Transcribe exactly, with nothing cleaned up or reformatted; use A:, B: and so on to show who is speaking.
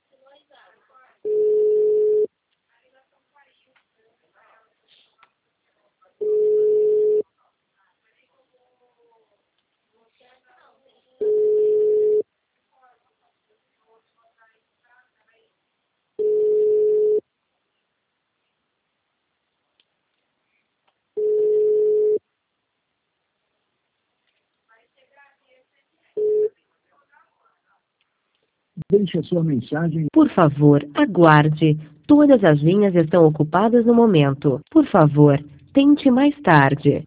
A: Deixe a sua mensagem.
B: Por favor, aguarde. Todas as linhas estão ocupadas no momento. Por favor, tente mais tarde.